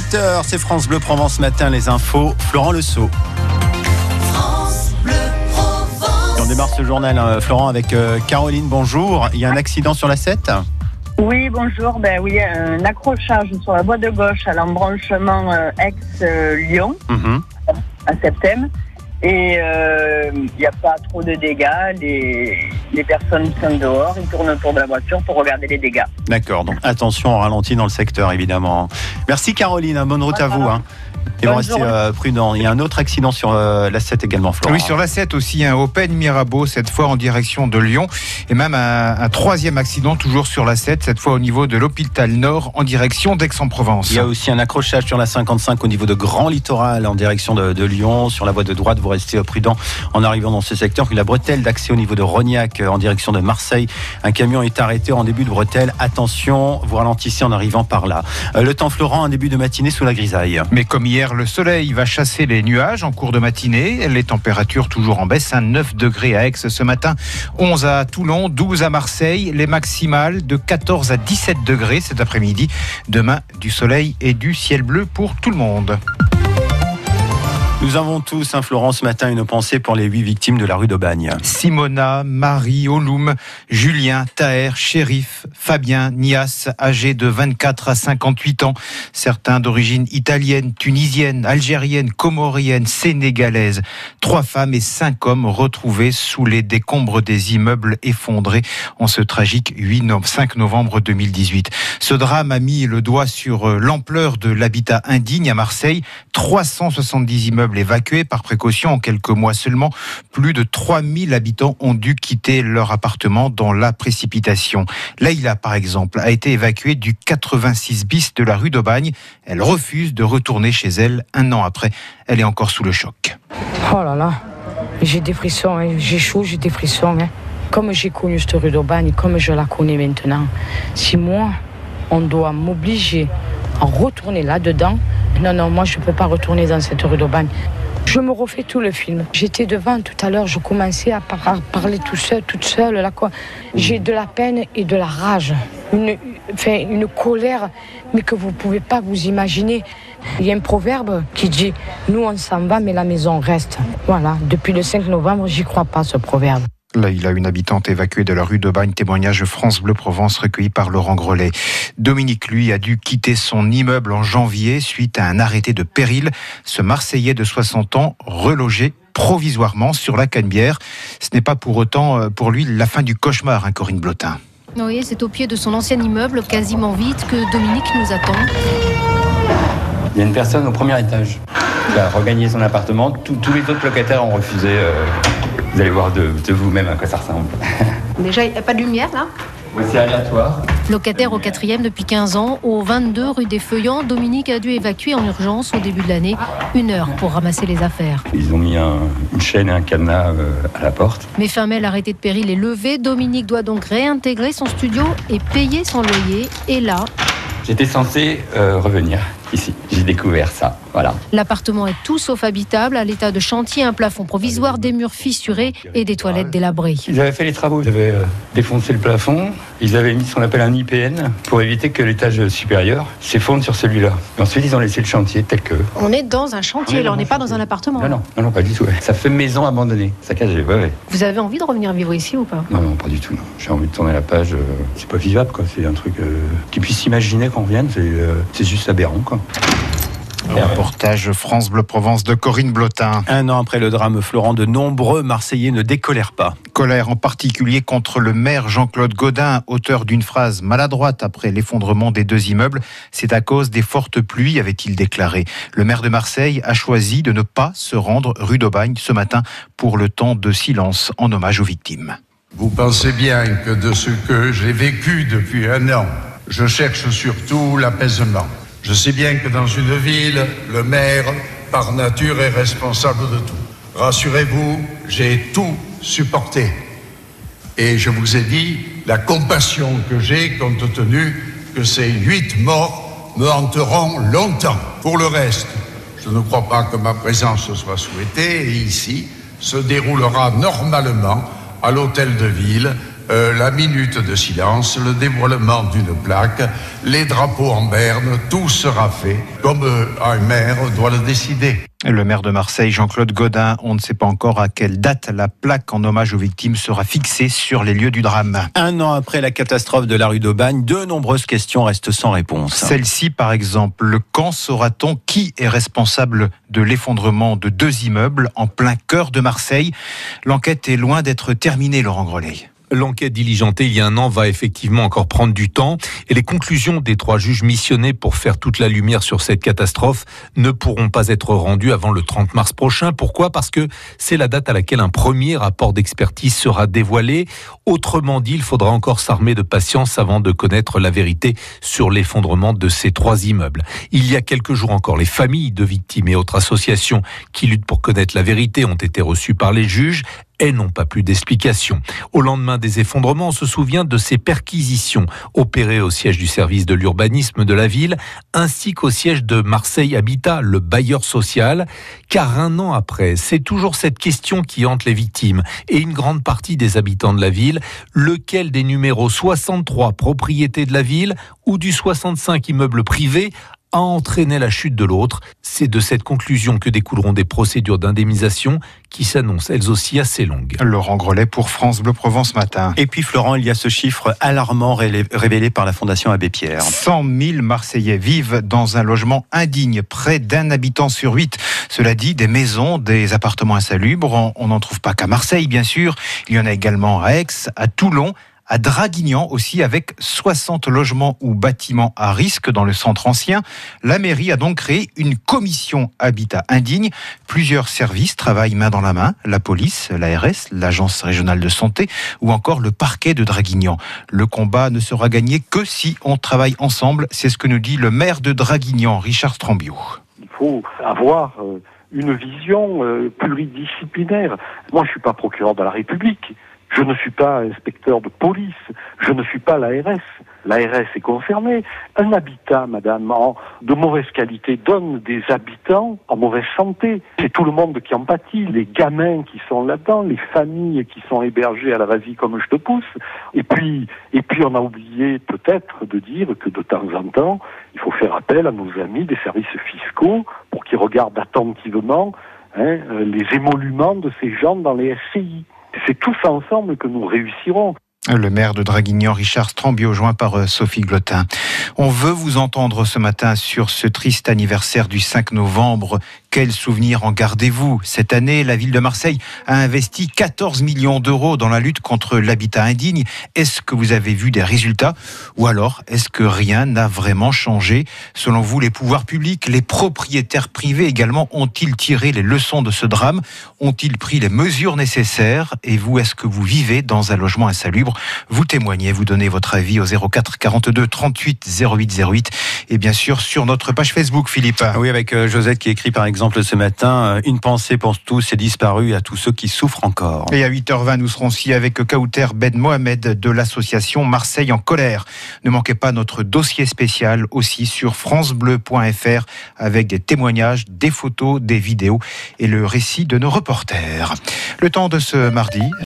8h, c'est France Bleu Provence matin, les infos, Florent Lesault. On démarre ce journal, Florent, avec Caroline, bonjour. Il y a un accident sur la 7 ? Oui, bonjour. Oui, un accrochage sur la voie de gauche à l'embranchement Aix-Lyon, à Septem. Et il n'y a pas trop de dégâts. Les personnes sont dehors, ils tournent autour de la voiture pour regarder les dégâts. D'accord, donc attention au ralenti dans le secteur, évidemment. Merci Caroline, bonne route à vous. Et vous restez prudent. Il y a un autre accident sur la 7 également, Florent. Oui, sur la 7 aussi, un Open Mirabeau, cette fois en direction de Lyon. Et même un troisième accident, toujours sur la 7, cette fois au niveau de l'hôpital Nord, en direction d'Aix-en-Provence. Il y a aussi un accrochage sur la 55 au niveau de Grand Littoral, en direction de Lyon. Sur la voie de droite, vous restez prudent en arrivant dans ce secteur. Puis la bretelle d'accès au niveau de Rognac, en direction de Marseille. Un camion est arrêté en début de bretelle. Attention, vous ralentissez en arrivant par là. Le temps, Florent, un début de matinée sous la grisaille. Mais comme hier, le soleil va chasser les nuages en cours de matinée. Les températures toujours en baisse, 9 degrés à Aix ce matin, 11 à Toulon, 12 à Marseille. Les maximales de 14 à 17 degrés cet après-midi. Demain, du soleil et du ciel bleu pour tout le monde. Nous avons tous, Florent, ce matin, une pensée pour les 8 victimes de la rue d'Aubagne. Simona, Marie, Oloum, Julien, Taher, Chérif, Fabien, Nias, âgés de 24 à 58 ans. Certains d'origine italienne, tunisienne, algérienne, comorienne, sénégalaise. 3 femmes et 5 hommes retrouvés sous les décombres des immeubles effondrés en ce tragique 5 novembre 2018. Ce drame a mis le doigt sur l'ampleur de l'habitat indigne à Marseille. 370 immeubles évacués par précaution en quelques mois seulement. Plus de 3000 habitants ont dû quitter leur appartement dans la précipitation. Laïla, par exemple, a été évacuée du 86 bis de la rue d'Aubagne. Elle refuse de retourner chez elle 1 an après. Elle est encore sous le choc. Oh là là, j'ai des frissons, j'ai chaud, j'ai des frissons. Comme j'ai connu cette rue d'Aubagne, comme je la connais maintenant, si moi, on doit m'obliger à retourner là-dedans, non, moi je ne peux pas retourner dans cette rue d'Aubagne. Je me refais tout le film. J'étais devant tout à l'heure, je commençais à parler toute seule. Là, quoi. J'ai de la peine et de la rage. Une colère, mais que vous ne pouvez pas vous imaginer. Il y a un proverbe qui dit « Nous on s'en va, mais la maison reste ». Voilà, depuis le 5 novembre, j'y crois pas ce proverbe. Là, il a une habitante évacuée de la rue d'Aubagne, témoignage France Bleu Provence recueilli par Laurent Grelet. Dominique, lui, a dû quitter son immeuble en janvier suite à un arrêté de péril. Ce Marseillais de 60 ans, relogé provisoirement sur la Canebière. Ce n'est pas pour autant, pour lui, la fin du cauchemar, Corinne Blotin. Oui, c'est au pied de son ancien immeuble, quasiment vide, que Dominique nous attend. Il y a une personne au premier étage qui a regagné son appartement. Tous les autres locataires ont refusé. Vous allez voir de vous-même à quoi ça ressemble. Déjà, il n'y a pas de lumière là ? Ouais, c'est aléatoire. Locataire au 4e depuis 15 ans, au 22 rue des Feuillants, Dominique a dû évacuer en urgence au début de l'année 1 heure pour ramasser les affaires. Ils ont mis une chaîne et un cadenas à la porte. Mais fin mai, l'arrêté de péril est levé. Dominique doit donc réintégrer son studio et payer son loyer. Et là... J'étais censé revenir ici. J'ai découvert ça. Voilà. L'appartement est tout sauf habitable, à l'état de chantier, un plafond provisoire, des murs fissurés et des toilettes délabrées. Ils avaient fait les travaux. Ils avaient défoncé le plafond. Ils avaient mis ce qu'on appelle un IPN pour éviter que l'étage supérieur s'effondre sur celui-là. Et ensuite, ils ont laissé le chantier tel que. On est dans un chantier, là, on n'est pas dans un appartement. Non, pas du tout. Ouais. Ça fait maison abandonnée, saccagée. Ouais. Vous avez envie de revenir vivre ici ou pas ? Non, pas du tout. Non. J'ai envie de tourner la page. C'est pas vivable, quoi. C'est un truc qui puisse s'imaginer qu'on revienne. C'est juste aberrant, quoi. Et un reportage France Bleu Provence de Corinne Blotin. 1 an après le drame, Florent, de nombreux Marseillais ne décolèrent pas. Colère en particulier contre le maire Jean-Claude Gaudin, auteur d'une phrase maladroite après l'effondrement des 2 immeubles. C'est à cause des fortes pluies, avait-il déclaré. Le maire de Marseille a choisi de ne pas se rendre rue d'Aubagne ce matin pour le temps de silence en hommage aux victimes. Vous pensez bien que de ce que j'ai vécu depuis 1 an, je cherche surtout l'apaisement. Je sais bien que dans une ville, le maire, par nature, est responsable de tout. Rassurez-vous, j'ai tout supporté. Et je vous ai dit la compassion que j'ai compte tenu que ces 8 morts me hanteront longtemps. Pour le reste, je ne crois pas que ma présence soit souhaitée et ici se déroulera normalement à l'hôtel de ville la minute de silence, le dévoilement d'une plaque, les drapeaux en berne, tout sera fait comme un maire doit le décider. Le maire de Marseille, Jean-Claude Gaudin, on ne sait pas encore à quelle date la plaque en hommage aux victimes sera fixée sur les lieux du drame. Un an après la catastrophe de la rue d'Aubagne, de nombreuses questions restent sans réponse. Celle-ci, par exemple, quand saura-t-on qui est responsable de l'effondrement de 2 immeubles en plein cœur de Marseille ? L'enquête est loin d'être terminée, Laurent Greley. L'enquête diligentée il y a un an va effectivement encore prendre du temps et les conclusions des 3 juges missionnés pour faire toute la lumière sur cette catastrophe ne pourront pas être rendues avant le 30 mars prochain. Pourquoi ? Parce que c'est la date à laquelle un premier rapport d'expertise sera dévoilé. Autrement dit, il faudra encore s'armer de patience avant de connaître la vérité sur l'effondrement de ces 3 immeubles. Il y a quelques jours encore, les familles de victimes et autres associations qui luttent pour connaître la vérité ont été reçues par les juges. Elles n'ont pas plus d'explications. Au lendemain des effondrements, on se souvient de ces perquisitions opérées au siège du service de l'urbanisme de la ville, ainsi qu'au siège de Marseille Habitat, le bailleur social. Car un an après, c'est toujours cette question qui hante les victimes et une grande partie des habitants de la ville. Lequel des numéros 63 propriétés de la ville ou du 65 immeubles privés a entraîné la chute de l'autre? C'est de cette conclusion que découleront des procédures d'indemnisation qui s'annoncent elles aussi assez longues. Laurent Greley pour France Bleu Provence Matin. Et puis Florent, il y a ce chiffre alarmant révélé par la Fondation Abbé Pierre. 100 000 Marseillais vivent dans un logement indigne, près d'1 habitant sur 8. Cela dit, des maisons, des appartements insalubres, on n'en trouve pas qu'à Marseille bien sûr, il y en a également à Aix, à Toulon, à Draguignan aussi, avec 60 logements ou bâtiments à risque dans le centre ancien. La mairie a donc créé une commission habitat indigne. Plusieurs services travaillent main dans la main, la police, l'ARS, l'agence régionale de santé ou encore le parquet de Draguignan. Le combat ne sera gagné que si on travaille ensemble, c'est ce que nous dit le maire de Draguignan, Richard Strambio. Il faut avoir une vision pluridisciplinaire. Moi, je ne suis pas procureur de la République. Je ne suis pas inspecteur de police, je ne suis pas l'ARS. L'ARS est concernée. Un habitat, madame, de mauvaise qualité donne des habitants en mauvaise santé. C'est tout le monde qui en pâtit, les gamins qui sont là-dedans, les familles qui sont hébergées à la vas-y comme je te pousse. Et puis on a oublié peut-être de dire que de temps en temps, il faut faire appel à nos amis des services fiscaux pour qu'ils regardent attentivement les émoluments de ces gens dans les SCI. C'est tous ensemble que nous réussirons. Le maire de Draguignan, Richard Strambio, joint par Sophie Glotin. On veut vous entendre ce matin sur ce triste anniversaire du 5 novembre. Quels souvenirs en gardez-vous ? Cette année, la ville de Marseille a investi 14 millions d'euros dans la lutte contre l'habitat indigne. Est-ce que vous avez vu des résultats ? Ou alors, est-ce que rien n'a vraiment changé ? Selon vous, les pouvoirs publics, les propriétaires privés également, ont-ils tiré les leçons de ce drame ? Ont-ils pris les mesures nécessaires ? Et vous, est-ce que vous vivez dans un logement insalubre ? Vous témoignez, vous donnez votre avis au 04 42 38 08 08 et bien sûr sur notre page Facebook, Philippe. Oui, avec Josette qui écrit par exemple ce matin, une pensée pour tous et disparus à tous ceux qui souffrent encore. Et à 8h20, nous serons aussi avec Kauter Ben Mohamed de l'association Marseille en colère. Ne manquez pas notre dossier spécial aussi sur francebleu.fr avec des témoignages, des photos, des vidéos et le récit de nos reporters. Le temps de ce mardi.